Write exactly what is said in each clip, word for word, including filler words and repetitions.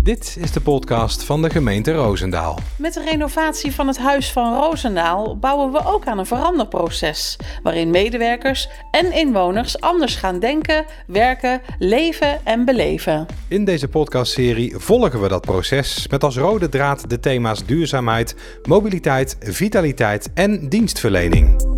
Dit is de podcast van de gemeente Roosendaal. Met de renovatie van het Huis van Roosendaal bouwen we ook aan een veranderproces, waarin medewerkers en inwoners anders gaan denken, werken, leven en beleven. In deze podcastserie volgen we dat proces met als rode draad de thema's duurzaamheid, mobiliteit, vitaliteit en dienstverlening.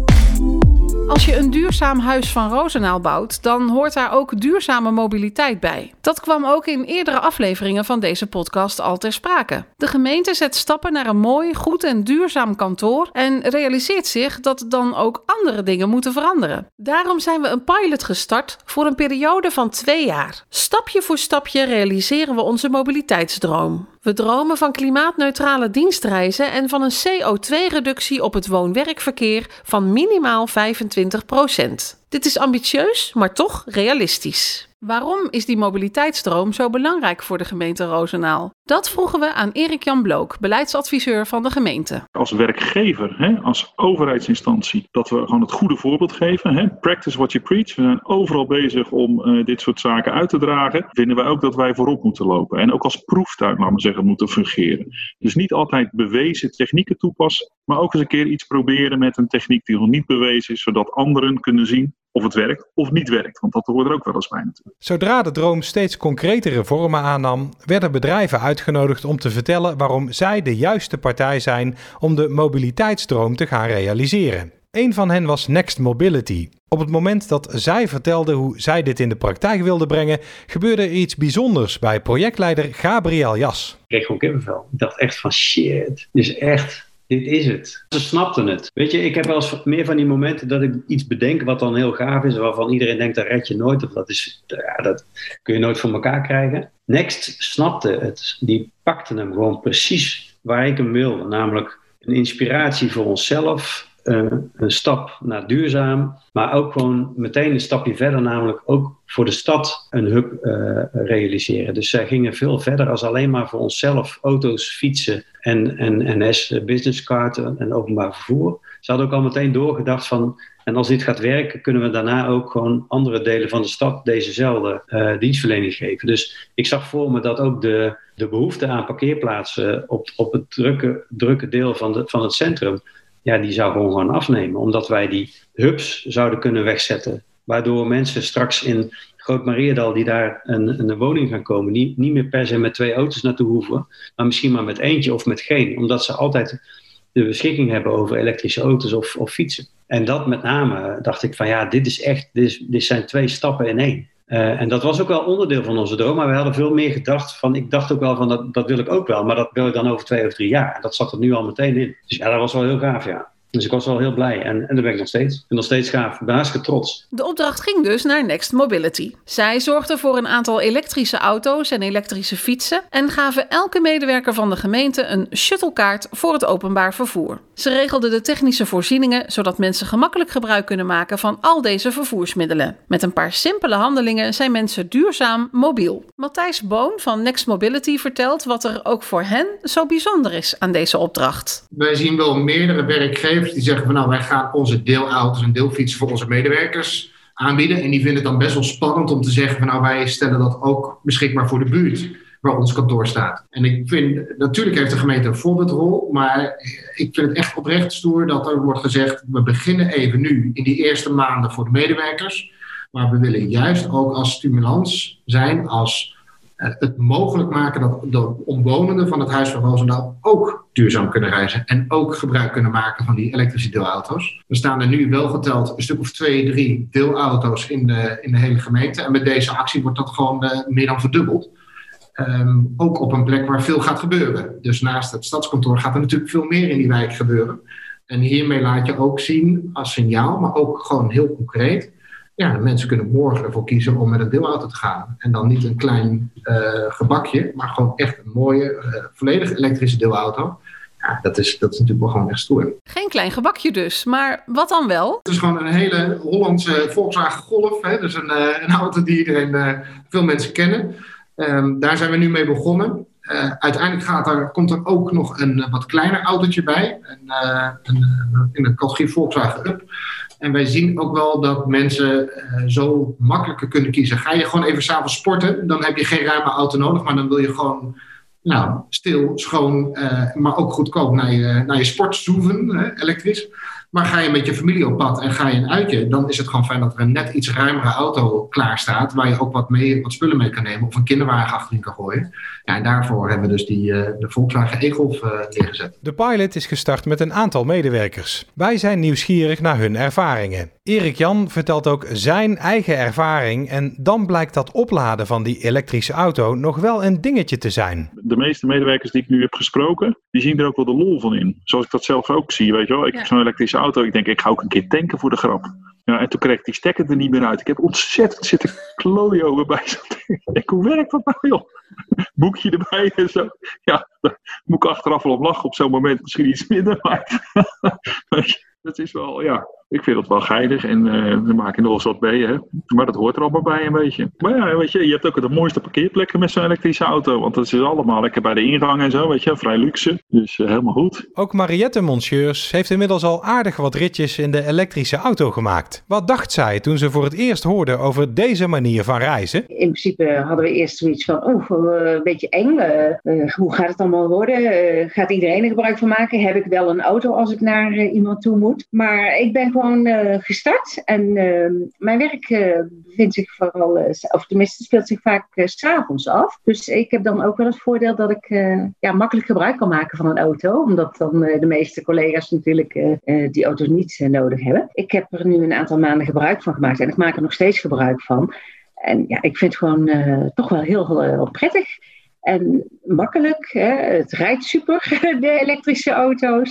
Als je een duurzaam Huis van Roosendaal bouwt, dan hoort daar ook duurzame mobiliteit bij. Dat kwam ook in eerdere afleveringen van deze podcast al ter sprake. De gemeente zet stappen naar een mooi, goed en duurzaam kantoor en realiseert zich dat dan ook andere dingen moeten veranderen. Daarom zijn we een pilot gestart voor een periode van twee jaar. Stapje voor stapje realiseren we onze mobiliteitsdroom. We dromen van klimaatneutrale dienstreizen en van een C O twee reductie op het woon-werkverkeer van minimaal vijfentwintig procent. Dit is ambitieus, maar toch realistisch. Waarom is die mobiliteitsdroom zo belangrijk voor de gemeente Roosendaal? Dat vroegen we aan Erik-Jan Blook, beleidsadviseur van de gemeente. Als werkgever, hè, als overheidsinstantie, dat we gewoon het goede voorbeeld geven. Hè. Practice what you preach. We zijn overal bezig om uh, dit soort zaken uit te dragen. Vinden wij ook dat wij voorop moeten lopen. En ook als proeftuin, laten we zeggen, moeten fungeren. Dus niet altijd bewezen technieken toepassen, maar ook eens een keer iets proberen met een techniek die nog niet bewezen is, zodat anderen kunnen zien of het werkt of niet werkt. Want dat hoort er ook wel eens bij natuurlijk. Zodra de droom steeds concretere vormen aannam, werden bedrijven uitgenodigd om te vertellen waarom zij de juiste partij zijn om de mobiliteitsdroom te gaan realiseren. Een van hen was Next Mobility. Op het moment dat zij vertelde hoe zij dit in de praktijk wilde brengen, gebeurde er iets bijzonders bij projectleider Gabriel Jas. Ik kreeg gewoon kippenvel. Ik dacht echt van shit, dit is echt... Dit is het. Ze snapten het. Weet je, ik heb wel eens meer van die momenten dat ik iets bedenk wat dan heel gaaf is, waarvan iedereen denkt, dat red je nooit. Of dat, is, ja, dat kun je nooit voor elkaar krijgen. Next snapte het. Die pakte hem gewoon precies waar ik hem wilde. Namelijk een inspiratie voor onszelf. Uh, een stap naar duurzaam. Maar ook gewoon meteen een stapje verder. Namelijk ook voor de stad een hub uh, realiseren. Dus zij gingen veel verder als alleen maar voor onszelf auto's, fietsen en, en N S, businesskaarten en openbaar vervoer. Ze hadden ook al meteen doorgedacht van, en als dit gaat werken, kunnen we daarna ook gewoon andere delen van de stad dezezelfde uh, dienstverlening geven. Dus ik zag voor me dat ook de, de behoefte aan parkeerplaatsen op, op het drukke, drukke deel van, de, van het centrum, ja, die zou gewoon gaan afnemen. Omdat wij die hubs zouden kunnen wegzetten. Waardoor mensen straks in Groot-Mariërdal die daar een, een woning gaan komen, niet, niet meer per se met twee auto's naartoe hoeven, maar misschien maar met eentje of met geen. Omdat ze altijd de beschikking hebben over elektrische auto's of, of fietsen. En dat met name dacht ik van ja, dit is echt, dit, is, dit zijn twee stappen in één. Uh, en dat was ook wel onderdeel van onze droom, maar we hadden veel meer gedacht van, ik dacht ook wel van dat, dat wil ik ook wel, maar dat wil ik dan over twee of drie jaar. En dat zat er nu al meteen in. Dus ja, dat was wel heel gaaf, ja. Dus ik was wel heel blij en, en dat ben ik nog steeds. Ik ben nog steeds gaaf. Ik ben hartstikke trots. De opdracht ging dus naar Next Mobility. Zij zorgden voor een aantal elektrische auto's en elektrische fietsen en gaven elke medewerker van de gemeente een shuttlekaart voor het openbaar vervoer. Ze regelden de technische voorzieningen zodat mensen gemakkelijk gebruik kunnen maken van al deze vervoersmiddelen. Met een paar simpele handelingen zijn mensen duurzaam mobiel. Matthijs Boon van Next Mobility vertelt wat er ook voor hen zo bijzonder is aan deze opdracht. Wij zien wel meerdere werkgevers die zeggen van nou, wij gaan onze deelauto's en deelfietsen voor onze medewerkers aanbieden. En die vinden het dan best wel spannend om te zeggen van nou, wij stellen dat ook beschikbaar voor de buurt waar ons kantoor staat. En ik vind, natuurlijk heeft de gemeente een voorbeeldrol, maar ik vind het echt oprecht stoer dat er wordt gezegd, we beginnen even nu in die eerste maanden voor de medewerkers, maar we willen juist ook als stimulans zijn, als het mogelijk maken dat de omwonenden van het Huis van Roosendaal ook duurzaam kunnen reizen en ook gebruik kunnen maken van die elektrische deelauto's. Er staan er nu wel geteld een stuk of twee, drie deelauto's in de, in de hele gemeente. En met deze actie wordt dat gewoon uh, meer dan verdubbeld. Um, ook op een plek waar veel gaat gebeuren. Dus naast het stadskantoor gaat er natuurlijk veel meer in die wijk gebeuren. En hiermee laat je ook zien als signaal, maar ook gewoon heel concreet. Ja, de mensen kunnen morgen ervoor kiezen om met een deelauto te gaan. En dan niet een klein uh, gebakje, maar gewoon echt een mooie, uh, volledig elektrische deelauto. Ja, dat is, dat is natuurlijk wel gewoon echt stoer. Geen klein gebakje dus, maar wat dan wel? Het is gewoon een hele Hollandse Volkswagen Golf. Hè? Dus een, uh, een auto die iedereen, uh, veel mensen kennen. Um, daar zijn we nu mee begonnen. Uh, uiteindelijk gaat er, komt er ook nog een uh, wat kleiner autootje bij. Een, uh, een, uh, in de categorie Volkswagen Up. En wij zien ook wel dat mensen uh, zo makkelijker kunnen kiezen. Ga je gewoon even 's avonds sporten, dan heb je geen ruime auto nodig. Maar dan wil je gewoon nou, stil, schoon, uh, maar ook goedkoop naar je, naar je sport zoeven, uh, elektrisch. Maar ga je met je familie op pad en ga je een uitje, dan is het gewoon fijn dat er een net iets ruimere auto klaar staat, waar je ook wat, mee, wat spullen mee kan nemen of een kinderwagen achterin kan gooien. Ja, en daarvoor hebben we dus die, uh, de Volkswagen e-Golf uh, neergezet. De pilot is gestart met een aantal medewerkers. Wij zijn nieuwsgierig naar hun ervaringen. Erik Jan vertelt ook zijn eigen ervaring en dan blijkt dat opladen van die elektrische auto nog wel een dingetje te zijn. De meeste medewerkers die ik nu heb gesproken, die zien er ook wel de lol van in. Zoals ik dat zelf ook zie, weet je wel. Ik ja. heb zo'n elektrische auto, ik denk ik ga ook een keer tanken voor de grap. Ja, en toen kreeg ik die stekker er niet meer uit. Ik heb ontzettend zitten klooien over bij zo'n ding. Ik denk, hoe werkt dat nou joh? Boekje erbij en zo. Ja, daar moet ik achteraf wel op lachen op zo'n moment. Misschien iets minder, maar dat is wel, ja, ik vind dat wel geinig en uh, we maken nog eens wat mee, hè. Maar dat hoort er allemaal bij een beetje. Maar ja, weet je, je hebt ook de mooiste parkeerplekken met zo'n elektrische auto, want dat is allemaal lekker bij de ingang en zo, weet je, vrij luxe. Dus uh, helemaal goed. Ook Mariette Monsieurs heeft inmiddels al aardig wat ritjes in de elektrische auto gemaakt. Wat dacht zij toen ze voor het eerst hoorde over deze manier van reizen? In principe hadden we eerst zoiets van, oh, een beetje eng. Uh, uh, hoe gaat het allemaal worden? Uh, gaat iedereen er gebruik van maken? Heb ik wel een auto als ik naar uh, iemand toe moet? Maar ik ben gewoon uh, gestart en uh, mijn werk uh, bevindt zich vooral, uh, of tenminste speelt zich vaak uh, 's avonds af. Dus ik heb dan ook wel het voordeel dat ik uh, ja, makkelijk gebruik kan maken van een auto, omdat dan uh, de meeste collega's natuurlijk uh, uh, die auto's niet uh, nodig hebben. Ik heb er nu een aantal maanden gebruik van gemaakt en ik maak er nog steeds gebruik van. En ja, ik vind het gewoon uh, toch wel heel, heel prettig. En makkelijk, hè? Het rijdt super, de elektrische auto's.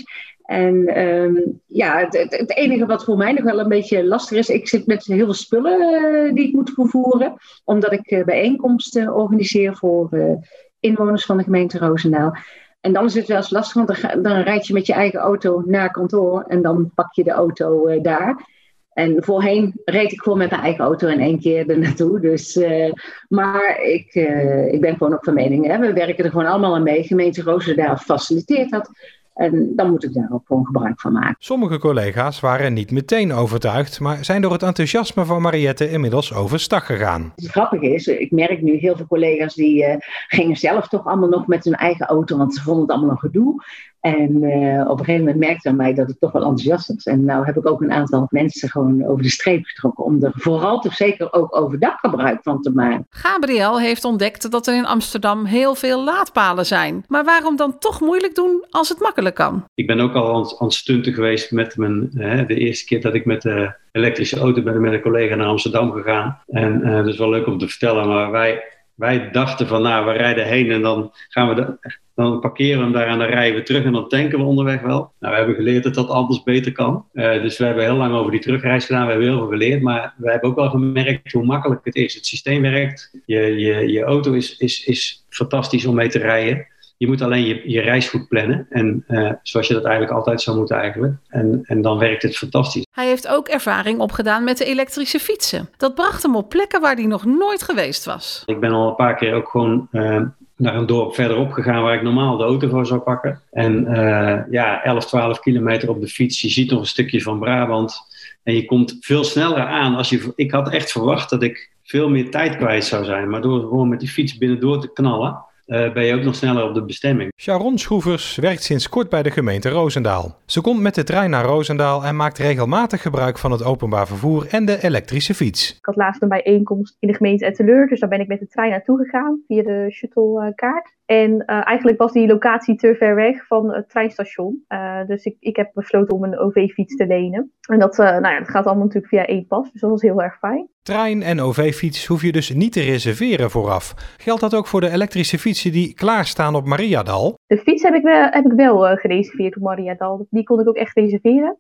En um, ja, het, het enige wat voor mij nog wel een beetje lastig is, ik zit met heel veel spullen uh, die ik moet vervoeren, omdat ik uh, bijeenkomsten organiseer voor uh, inwoners van de gemeente Roosendaal. En dan is het wel eens lastig, want dan, ga, dan rijd je met je eigen auto naar kantoor en dan pak je de auto uh, daar. En voorheen reed ik gewoon met mijn eigen auto in één keer er naartoe. Dus, uh, maar ik, uh, ik ben gewoon ook van mening, hè. We werken er gewoon allemaal aan mee. Gemeente Roosendaal faciliteert dat. En dan moet ik daar ook gewoon gebruik van maken. Sommige collega's waren niet meteen overtuigd, maar zijn door het enthousiasme van Mariette inmiddels overstag gegaan. Het grappige is, ik merk nu heel veel collega's die uh, gingen zelf toch allemaal nog met hun eigen auto, want ze vonden het allemaal een gedoe. En uh, op een gegeven moment merkte aan mij dat ik toch wel enthousiast was. En nou heb ik ook een aantal mensen gewoon over de streep getrokken om er vooral toch zeker ook overdag gebruik van te maken. Gabriel heeft ontdekt dat er in Amsterdam heel veel laadpalen zijn. Maar waarom dan toch moeilijk doen als het makkelijk kan? Ik ben ook al aan, aan het stunten geweest met mijn, hè, de eerste keer dat ik met de elektrische auto ben met een collega naar Amsterdam gegaan. En uh, dat is wel leuk om te vertellen, maar wij, wij dachten van nou, we rijden heen en dan gaan we de, dan parkeren we hem daar en dan rijden we terug en dan tanken we onderweg wel. Nou, we hebben geleerd dat dat anders beter kan. Uh, dus we hebben heel lang over die terugreis gedaan, we hebben heel veel geleerd, maar we hebben ook wel gemerkt hoe makkelijk het is. Het systeem werkt, je, je, je auto is, is, is fantastisch om mee te rijden. Je moet alleen je, je reis goed plannen. En uh, zoals je dat eigenlijk altijd zou moeten eigenlijk. En, en dan werkt het fantastisch. Hij heeft ook ervaring opgedaan met de elektrische fietsen. Dat bracht hem op plekken waar hij nog nooit geweest was. Ik ben al een paar keer ook gewoon uh, naar een dorp verderop gegaan waar ik normaal de auto voor zou pakken. En uh, ja, elf, twaalf kilometer op de fiets. Je ziet nog een stukje van Brabant. En je komt veel sneller aan. Als je, ik had echt verwacht dat ik veel meer tijd kwijt zou zijn. Maar door gewoon met die fiets binnendoor te knallen, Uh, ben je ook nog sneller op de bestemming. Sharon Schroevers werkt sinds kort bij de gemeente Roosendaal. Ze komt met de trein naar Roosendaal en maakt regelmatig gebruik van het openbaar vervoer en de elektrische fiets. Ik had laatst een bijeenkomst in de gemeente Etteleur, dus daar ben ik met de trein naartoe gegaan via de shuttlekaart. En uh, eigenlijk was die locatie te ver weg van het treinstation. Uh, dus ik, ik heb besloten om een O V-fiets te lenen. En dat, uh, nou ja, dat gaat allemaal natuurlijk via één pas, dus dat was heel erg fijn. Trein en O V-fiets hoef je dus niet te reserveren vooraf. Geldt dat ook voor de elektrische fietsen die klaarstaan op Mariadal? De fiets heb ik wel, heb ik wel uh, gereserveerd op Mariadal. Die kon ik ook echt reserveren.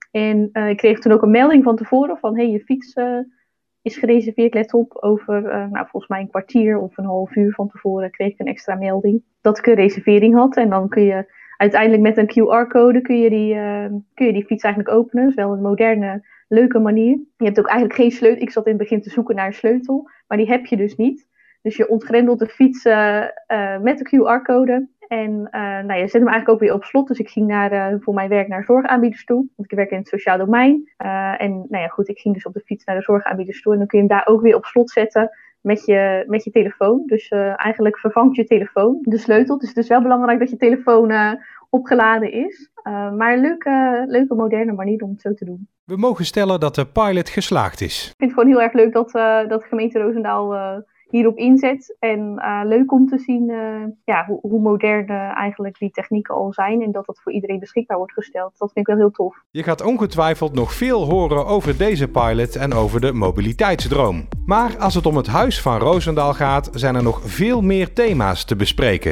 En uh, ik kreeg toen ook een melding van tevoren van, hé, hey, je fiets uh, is gereserveerd, let op. Over, uh, nou, volgens mij een kwartier of een half uur van tevoren kreeg ik een extra melding dat ik een reservering had. En dan kun je uiteindelijk met een Q R-code kun je, die, uh, kun je die fiets eigenlijk openen. Dat is wel een moderne, leuke manier. Je hebt ook eigenlijk geen sleutel. Ik zat in het begin te zoeken naar een sleutel, maar die heb je dus niet. Dus je ontgrendelt de fiets uh, uh, met de Q R-code. En uh, nou, je zet hem eigenlijk ook weer op slot. Dus ik ging naar, uh, voor mijn werk naar zorgaanbieders toe. Want ik werk in het sociaal domein. Uh, en nou ja, goed, ik ging dus op de fiets naar de zorgaanbieders toe. En dan kun je hem daar ook weer op slot zetten. met je, met je telefoon. Dus uh, eigenlijk vervangt je telefoon de sleutel. Dus het is wel belangrijk dat je telefoon uh, opgeladen is. Uh, maar een leuke, leuke moderne manier om het zo te doen. We mogen stellen dat de pilot geslaagd is. Ik vind het gewoon heel erg leuk dat, uh, dat de gemeente Roosendaal uh, hierop inzet. En uh, leuk om te zien uh, ja, hoe, hoe modern uh, eigenlijk die technieken al zijn. En dat dat voor iedereen beschikbaar wordt gesteld. Dat vind ik wel heel tof. Je gaat ongetwijfeld nog veel horen over deze pilot en over de mobiliteitsdroom. Maar als het om het Huis van Roosendaal gaat, zijn er nog veel meer thema's te bespreken.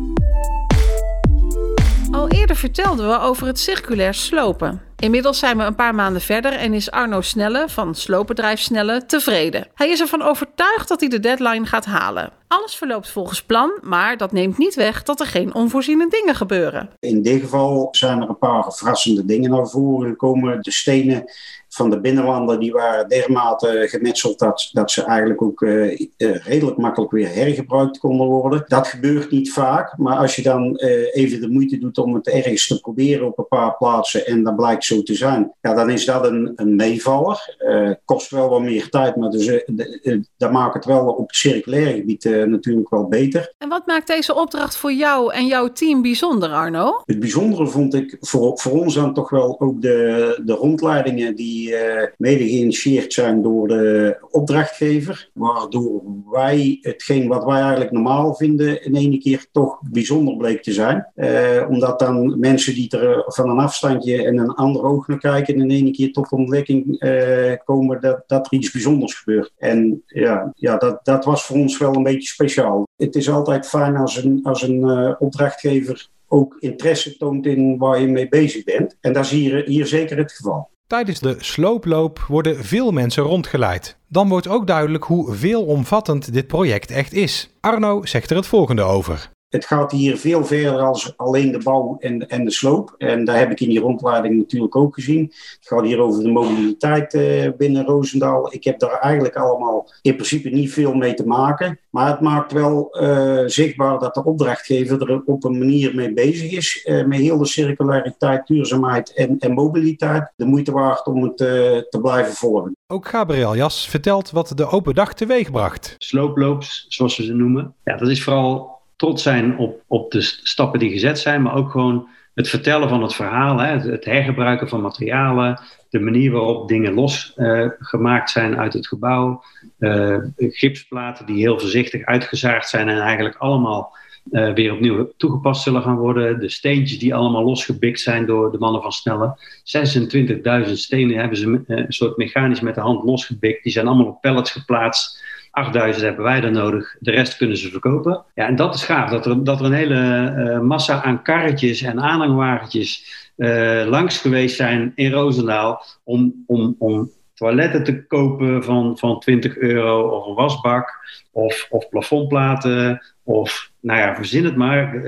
Al eerder vertelden we over het circulair slopen. Inmiddels zijn we een paar maanden verder en is Arno Snelle van sloopbedrijf Snelle tevreden. Hij is ervan overtuigd dat hij de deadline gaat halen. Alles verloopt volgens plan, maar dat neemt niet weg dat er geen onvoorziene dingen gebeuren. In dit geval zijn er een paar verrassende dingen naar voren gekomen. De stenen van de binnenwanden die waren dermate gemetseld dat, dat ze eigenlijk ook uh, uh, redelijk makkelijk weer hergebruikt konden worden. Dat gebeurt niet vaak, maar als je dan uh, even de moeite doet om het ergens te proberen op een paar plaatsen en dat blijkt zo te zijn, ja, dan is dat een, een meevaller. Uh, kost wel wat meer tijd, maar dus, uh, de, uh, dat maakt het wel op het circulaire gebied uh, natuurlijk wel beter. En wat maakt deze opdracht voor jou en jouw team bijzonder, Arno? Het bijzondere vond ik voor, voor ons dan toch wel ook de, de rondleidingen die uh, mede geïnitieerd zijn door de opdrachtgever, waardoor wij hetgeen wat wij eigenlijk normaal vinden in één keer toch bijzonder bleek te zijn. Uh, omdat dan mensen die er van een afstandje en een ander oog naar kijken in één keer tot ontdekking uh, komen dat, dat er iets bijzonders gebeurt. En ja, ja dat, dat was voor ons wel een beetje speciaal. Het is altijd fijn als een, als een uh, opdrachtgever ook interesse toont in waar je mee bezig bent. En dat is hier, hier zeker het geval. Tijdens de slooploop worden veel mensen rondgeleid. Dan wordt ook duidelijk hoe veelomvattend dit project echt is. Arno zegt er het volgende over. Het gaat hier veel verder als alleen de bouw en, en de sloop. En daar heb ik in die rondleiding natuurlijk ook gezien. Het gaat hier over de mobiliteit uh, binnen Roosendaal. Ik heb daar eigenlijk allemaal in principe niet veel mee te maken. Maar het maakt wel uh, zichtbaar dat de opdrachtgever er op een manier mee bezig is. Uh, met heel de circulariteit, duurzaamheid en, en mobiliteit. De moeite waard om het uh, te blijven volgen. Ook Gabriel Jas vertelt wat de open dag teweegbracht. Slooploops, zoals we ze noemen. Ja, dat is vooral trots zijn op, op de stappen die gezet zijn, maar ook gewoon het vertellen van het verhaal, hè, het, het hergebruiken van materialen, de manier waarop dingen losgemaakt uh, zijn uit het gebouw, uh, gipsplaten die heel voorzichtig uitgezaagd zijn en eigenlijk allemaal uh, weer opnieuw toegepast zullen gaan worden, de steentjes die allemaal losgebikt zijn door de mannen van Snelle. zesentwintigduizend stenen hebben ze uh, een soort mechanisch met de hand losgebikt, die zijn allemaal op pallets geplaatst. achtduizend hebben wij er nodig, de rest kunnen ze verkopen. Ja, en dat is gaaf, dat er, dat er een hele uh, massa aan karretjes en aanhangwagentjes uh, langs geweest zijn in Roosendaal om, om, om toiletten te kopen van, van twintig euro of een wasbak of, of plafondplaten of, nou ja, verzin het maar,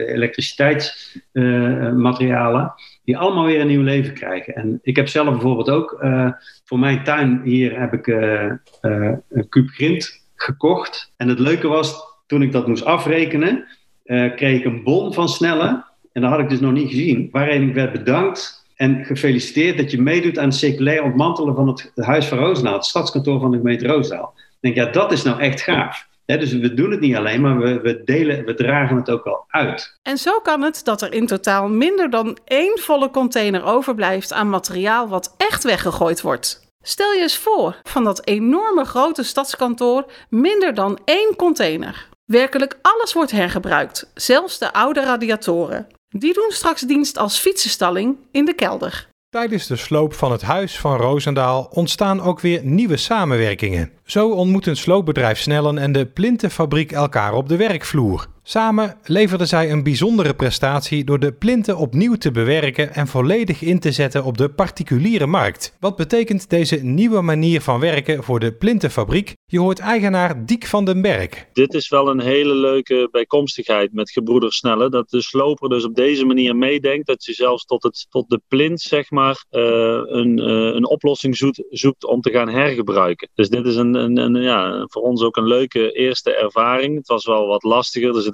elektriciteitsmaterialen uh, die allemaal weer een nieuw leven krijgen. En ik heb zelf bijvoorbeeld ook, uh, voor mijn tuin hier heb ik uh, uh, een kuub grind gekocht. En het leuke was, toen ik dat moest afrekenen, uh, kreeg ik een bon van Snelle. En dat had ik dus nog niet gezien. Waarin ik werd bedankt en gefeliciteerd dat je meedoet aan het circulair ontmantelen van het Huis van Roosendaal, het stadskantoor van de gemeente Roosendaal. Ik denk, ja, dat is nou echt gaaf. He, dus we doen het niet alleen, maar we, we, delen, we dragen het ook wel uit. En zo kan het dat er in totaal minder dan één volle container overblijft aan materiaal wat echt weggegooid wordt. Stel je eens voor, van dat enorme grote stadskantoor minder dan één container. Werkelijk alles wordt hergebruikt, zelfs de oude radiatoren. Die doen straks dienst als fietsenstalling in de kelder. Tijdens de sloop van het Huis van Roosendaal ontstaan ook weer nieuwe samenwerkingen. Zo ontmoeten sloopbedrijf Snellen en de Plintenfabriek elkaar op de werkvloer. Samen leverden zij een bijzondere prestatie door de plinten opnieuw te bewerken en volledig in te zetten op de particuliere markt. Wat betekent deze nieuwe manier van werken voor de Plintenfabriek? Je hoort eigenaar Diek van den Berg. Dit is wel een hele leuke bijkomstigheid met Gebroeders Snelle. Dat de sloper dus op deze manier meedenkt. Dat je zelfs tot, het, tot de plint zeg maar, uh, een, uh, een oplossing zoekt, zoekt om te gaan hergebruiken. Dus dit is een, een, een, ja, voor ons ook een leuke eerste ervaring. Het was wel wat lastiger. Er zitten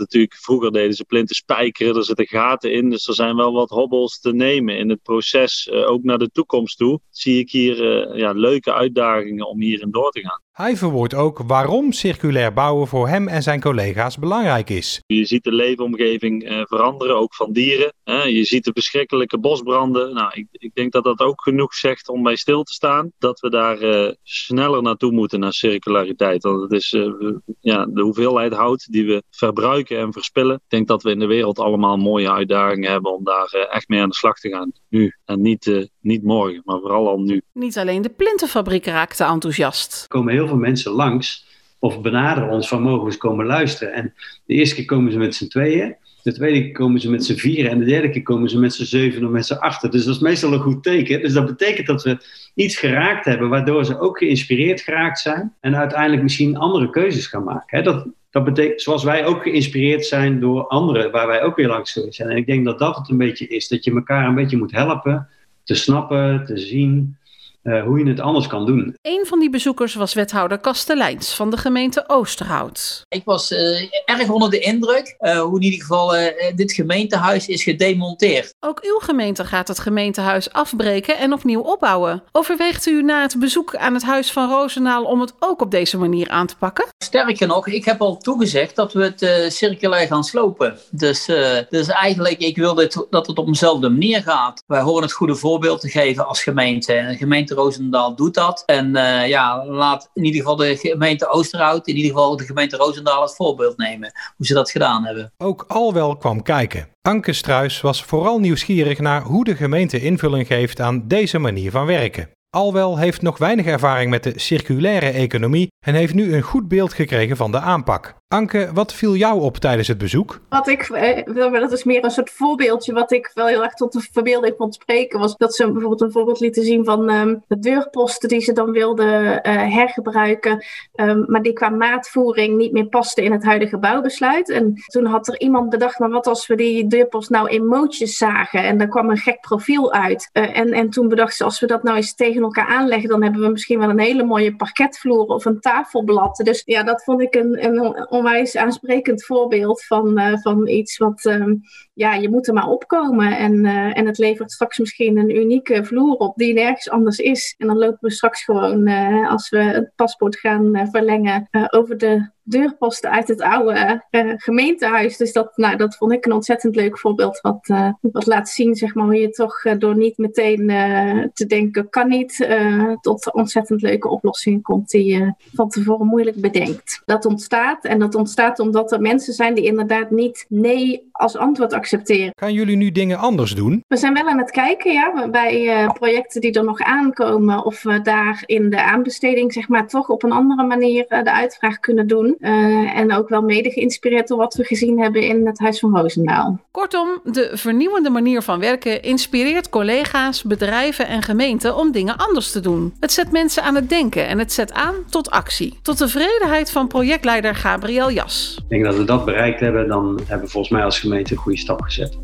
natuurlijk, vroeger deden ze plinten spijkeren, er zitten gaten in. Dus er zijn wel wat hobbels te nemen in het proces. Uh, ook naar de toekomst toe zie ik hier uh, ja, leuke uitdagingen om hierin door te gaan. Hij verwoordt ook waarom circulair bouwen voor hem en zijn collega's belangrijk is. Je ziet de leefomgeving uh, veranderen, ook van dieren. Hè? Je ziet de verschrikkelijke bosbranden. Nou, ik, ik denk dat dat ook genoeg zegt om bij stil te staan. Dat we daar uh, sneller naartoe moeten, naar circulariteit. Want het is uh, ja, de hoeveelheid hout die we verbruiken en verspillen. Ik denk dat we in de wereld allemaal mooie uitdagingen hebben om daar uh, echt mee aan de slag te gaan. Nu en niet, uh, niet morgen, maar vooral al nu. Niet alleen de plintenfabriek raakte enthousiast. Er komen heel veel mensen langs of benaderen ons van mogen we eens komen luisteren. En de eerste keer komen ze met z'n tweeën. De tweede keer komen ze met z'n vieren. En de derde keer komen ze met z'n zeven of met z'n achten. Dus dat is meestal een goed teken. Dus dat betekent dat we iets geraakt hebben waardoor ze ook geïnspireerd geraakt zijn. En uiteindelijk misschien andere keuzes gaan maken. Hè? Dat, dat betekent, zoals wij ook geïnspireerd zijn door anderen waar wij ook weer langs geweest zijn. En ik denk dat dat het een beetje is. Dat je elkaar een beetje moet helpen te snappen, te zien. Uh, hoe je het anders kan doen. Een van die bezoekers was wethouder Kasteleins van de gemeente Oosterhout. Ik was uh, erg onder de indruk uh, hoe in ieder geval uh, dit gemeentehuis is gedemonteerd. Ook uw gemeente gaat het gemeentehuis afbreken en opnieuw opbouwen. Overweegt u na het bezoek aan het Huis van Rozenaal om het ook op deze manier aan te pakken? Sterker nog, ik heb al toegezegd dat we het uh, circulair gaan slopen. Dus, uh, dus eigenlijk, ik wil dit, dat het op dezelfde manier gaat. Wij horen het goede voorbeeld te geven als gemeente. En de gemeente Roosendaal doet dat. En uh, ja, laat in ieder geval de gemeente Oosterhout, in ieder geval de gemeente Roosendaal het voorbeeld nemen. Hoe ze dat gedaan hebben. Ook Alwel kwam kijken. Anke Struijs was vooral nieuwsgierig naar hoe de gemeente invulling geeft aan deze manier van werken. Alwel heeft nog weinig ervaring met de circulaire economie en heeft nu een goed beeld gekregen van de aanpak. Anke, wat viel jou op tijdens het bezoek? Wat ik, dat is meer een soort voorbeeldje wat ik wel heel erg tot de verbeelding vond spreken, was dat ze bijvoorbeeld een voorbeeld lieten zien van um, de deurposten die ze dan wilden uh, hergebruiken, um, maar die qua maatvoering niet meer pasten in het huidige bouwbesluit. En toen had er iemand bedacht, maar wat als we die deurpost nou in mootjes zagen en daar kwam een gek profiel uit. Uh, en, en toen bedacht ze, als we dat nou eens tegen elkaar aanleggen, dan hebben we misschien wel een hele mooie parketvloer of een tafelblad. Dus ja, dat vond ik een, een onwijs aansprekend voorbeeld van, uh, van iets wat, um, ja, je moet er maar opkomen. En, uh, en het levert straks misschien een unieke vloer op die nergens anders is. En dan lopen we straks gewoon, uh, als we het paspoort gaan uh, verlengen, uh, over de deurposten uit het oude uh, gemeentehuis. Dus dat, nou, dat vond ik een ontzettend leuk voorbeeld wat, uh, wat laat zien, zeg maar, hoe je toch uh, door niet meteen uh, te denken kan niet, uh, tot ontzettend leuke oplossingen komt die je uh, van tevoren moeilijk bedenkt. Dat ontstaat en dat ontstaat omdat er mensen zijn die inderdaad niet nee als antwoord accepteren. Gaan jullie nu dingen anders doen? We zijn wel aan het kijken, ja, bij uh, projecten die er nog aankomen, of we daar in de aanbesteding, zeg maar, toch op een andere manier uh, de uitvraag kunnen doen. Uh, en ook wel mede geïnspireerd door wat we gezien hebben in het Huis van Rozendaal. Kortom, de vernieuwende manier van werken inspireert collega's, bedrijven en gemeenten om dingen anders te doen. Het zet mensen aan het denken en het zet aan tot actie. Tot tevredenheid van projectleider Gabriel Jas. Ik denk dat we dat bereikt hebben, dan hebben we volgens mij als gemeente een goede stap gezet.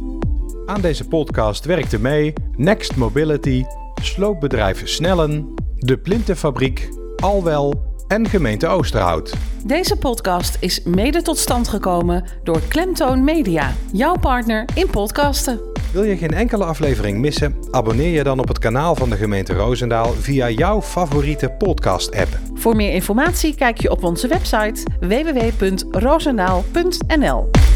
Aan deze podcast werkten mee Next Mobility, sloopbedrijf Snellen, de Plintenfabriek, Alwel en gemeente Oosterhout. Deze podcast is mede tot stand gekomen door Klemtoon Media, jouw partner in podcasten. Wil je geen enkele aflevering missen? Abonneer je dan op het kanaal van de gemeente Roosendaal via jouw favoriete podcast-app. Voor meer informatie kijk je op onze website w w w punt rozendaal punt n l.